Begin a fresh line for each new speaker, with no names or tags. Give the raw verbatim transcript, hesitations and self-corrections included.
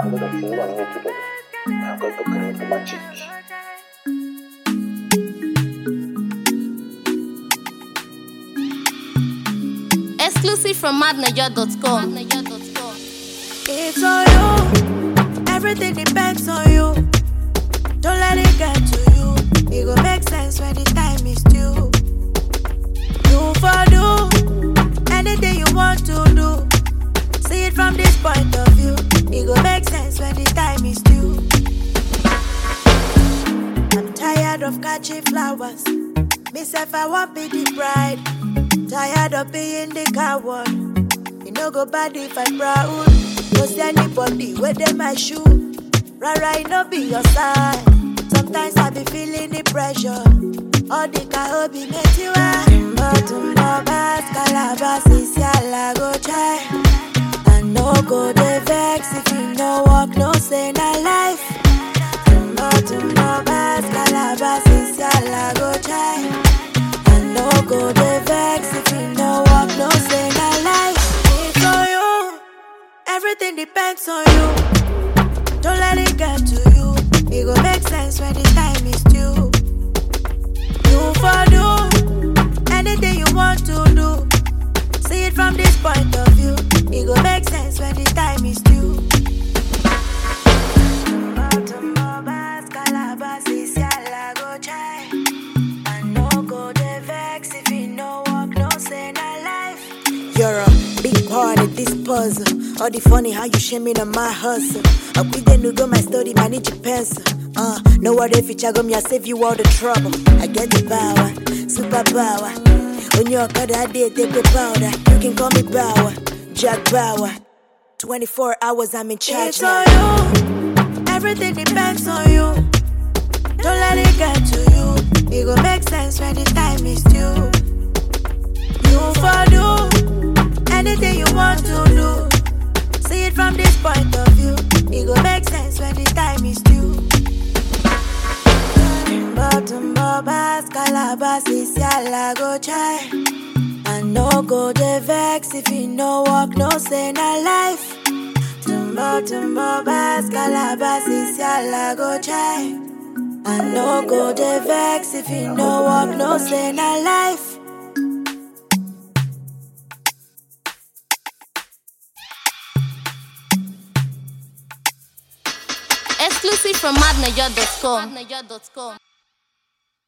I'm gonna feel one more together. I'm going to create a magic.
Exclusive from mad naija dot com.
It's on you, everything depends on you. Don't let it get to you. It gon' make sense when the time is due. Do for do, anything you want to do. See it from this point of view. It gon' make sense when the time is due. I'm tired of catching flowers. Myself, I want be the bride. Tired of being the coward. You know go bad if I'm proud. Cause anybody within my shoe, rara, it no be your side. Sometimes I be feeling the pressure. All the kahobi make you high. But tomorrow, bas, calabas, is yalla go try. I no go the vex if you no walk, no say na life. Tomorrow, tomorrow, bas, calabas, is yalla go try. I no go the vex if you no walk, no say na life. It's on you, everything depends on you. Don't let it get to you. It gon' make sense when the time is due. Do for do, anything you want to do. See it from this point of view. It gon' make sense when the time is due. Tomorrow, bas, calabas, is yalla go try. I no go the vex if you no walk, no say na life. You're a big part of this puzzle. All the funny how you shaming on my hustle. I quit then to go my study, manage your pencil. Uh, no other feature go me, I save you all the trouble. I get the power, super power. On your card, I did take the powder. You can call me Power, Jack Bauer. twenty-four hours, I'm in charge. It's now. On you, everything depends on you. Don't let it get to you. It gon' make sense when the time is due. Do for do, anything you want to do. See it from this point of view. It gon' make sense when the time is due. Tomorrow, bas, calabas, is yalla go try. I no go the vex if you no walk, no say na life. Tomorrow, tomorrow, bas, calabas, is yalla go try. I no go the vex if you no walk, no say na life.
Exclusive from mad naija dot com.